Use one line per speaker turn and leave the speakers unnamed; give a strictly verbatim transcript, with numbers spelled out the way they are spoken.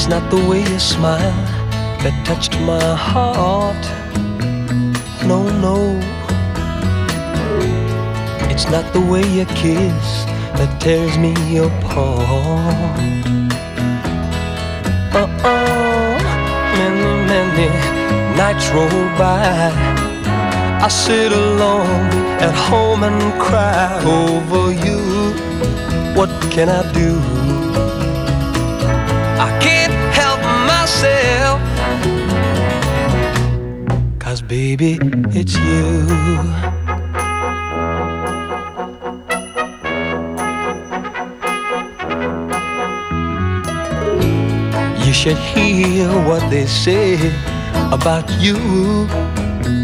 It's not the way you smile that touched my heart. No, no. It's not the way you kiss that tears me apart. Uh-uh. Many, many nights roll by. I sit alone at home and cry over you. What can I do? I can't help myself, 'cause baby, it's you. You should hear what they say about you.